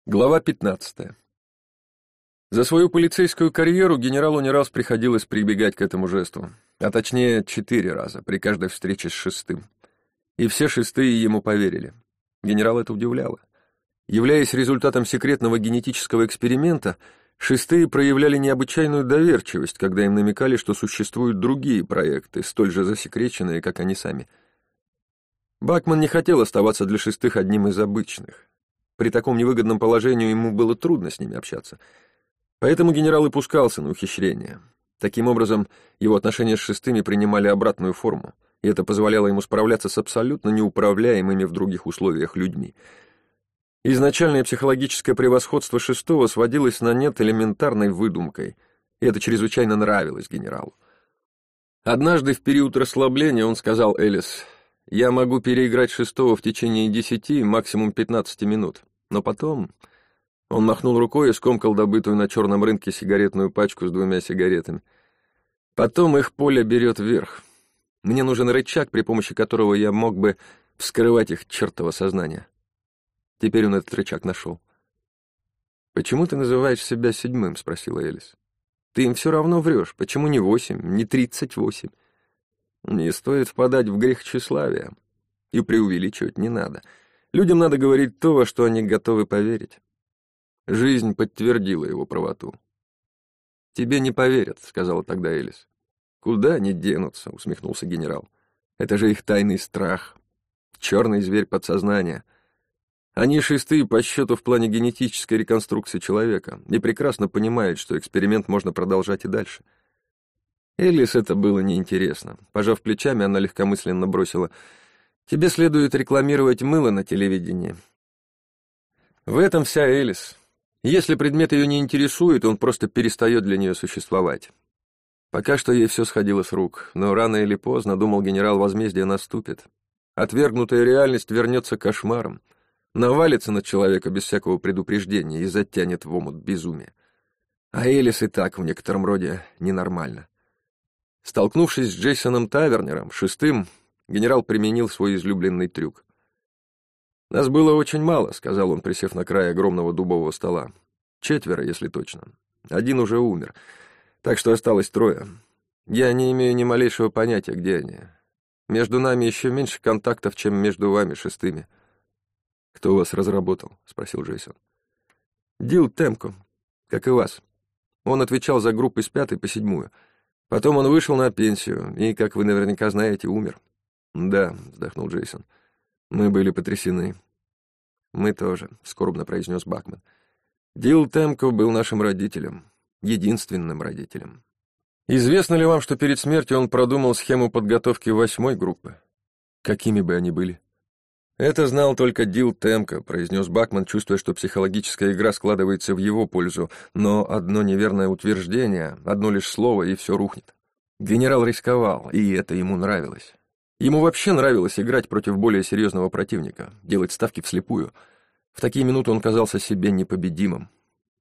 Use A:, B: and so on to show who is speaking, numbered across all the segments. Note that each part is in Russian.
A: Глава 15. За свою полицейскую карьеру генералу не раз приходилось прибегать к этому жесту, а точнее 4 раза, при каждой встрече с шестым. И все шестые ему поверили. Генерал это удивляло. Являясь результатом секретного генетического эксперимента, шестые проявляли необычайную доверчивость, когда им намекали, что существуют другие проекты, столь же засекреченные, как они сами. Бакман не хотел оставаться для шестых одним из обычных. При таком невыгодном положении ему было трудно с ними общаться. Поэтому генерал и пускался на ухищрения. Таким образом, его отношения с шестыми принимали обратную форму, и это позволяло ему справляться с абсолютно неуправляемыми в других условиях людьми. Изначальное психологическое превосходство шестого сводилось на нет элементарной выдумкой, и это чрезвычайно нравилось генералу. Однажды в период расслабления он сказал Элис: «Я могу переиграть шестого в течение 10, максимум 15 минут, но потом...» Он махнул рукой и скомкал добытую на черном рынке сигаретную пачку с 2 сигаретами. «Потом их поле берет вверх. Мне нужен рычаг, при помощи которого я мог бы вскрывать их чертово сознание». Теперь он этот рычаг нашел. «Почему ты называешь себя 7-м?» — спросила Элис. «Ты им все равно врешь. Почему не 8, не 38?» «Не стоит впадать в грех тщеславия. И преувеличивать не надо. Людям надо говорить то, во что они готовы поверить». Жизнь подтвердила его правоту. «Тебе не поверят», — сказала тогда Элис. «Куда они денутся?» — усмехнулся генерал. «Это же их тайный страх. Черный зверь подсознания. Они шестые по счету в плане генетической реконструкции человека и прекрасно понимают, что эксперимент можно продолжать и дальше». Элис это было неинтересно. Пожав плечами, она легкомысленно бросила: «Тебе следует рекламировать мыло на телевидении». В этом вся Элис. Если предмет ее не интересует, он просто перестает для нее существовать. Пока что ей все сходило с рук, но рано или поздно, думал генерал, возмездие наступит. Отвергнутая реальность вернется кошмаром, навалится на человека без всякого предупреждения и затянет в омут безумия. А Элис и так в некотором роде ненормально. Столкнувшись с Джейсоном Тавернером, шестым, генерал применил свой излюбленный трюк. «Нас было очень мало», — сказал он, присев на край огромного дубового стола. 4, если точно. 1 уже умер, так что осталось 3. Я не имею ни малейшего понятия, где они. Между нами еще меньше контактов, чем между вами, шестыми». «Кто вас разработал?» — спросил Джейсон. «Дил Темко, как и вас. Он отвечал за группы с 5 по 7. Потом он вышел на пенсию и, как вы наверняка знаете, умер». «Да», — вздохнул Джейсон. «Мы были потрясены». «Мы тоже», — скорбно произнес Бакман. «Дил Темко был нашим родителем, единственным родителем». «Известно ли вам, что перед смертью он продумал схему подготовки 8-й группы? Какими бы они были?» «Это знал только Дил Темко», — произнес Бакман, чувствуя, что психологическая игра складывается в его пользу, но одно неверное утверждение, одно лишь слово, и все рухнет. Генерал рисковал, и это ему нравилось. Ему вообще нравилось играть против более серьезного противника, делать ставки вслепую. В такие минуты он казался себе непобедимым.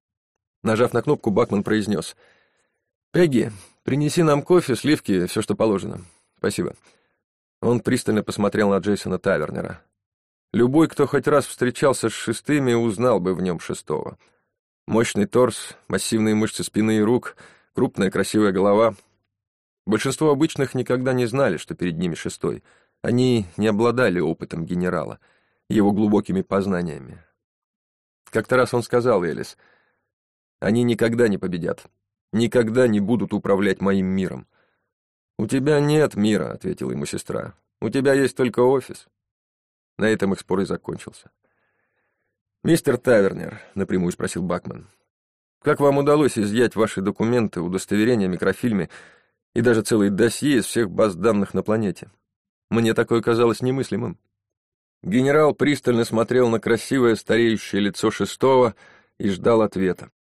A: Нажав на кнопку, Бакман произнес: «Пегги, принеси нам кофе, сливки, все, что положено». «Спасибо». Он пристально посмотрел на Джейсона Тавернера. Любой, кто хоть раз встречался с шестыми, узнал бы в нем шестого. Мощный торс, массивные мышцы спины и рук, крупная красивая голова. Большинство обычных никогда не знали, что перед ними шестой. Они не обладали опытом генерала, его глубокими познаниями. Как-то раз он сказал Элис: «Они никогда не победят, никогда не будут управлять моим миром». «У тебя нет мира», — ответила ему сестра. «У тебя есть только офис». На этом их спор и закончился. «Мистер Тавернер», — напрямую спросил Бакман, «как вам удалось изъять ваши документы, удостоверения, микрофильмы и даже целые досье из всех баз данных на планете? Мне такое казалось немыслимым». Генерал пристально смотрел на красивое стареющее лицо шестого и ждал ответа.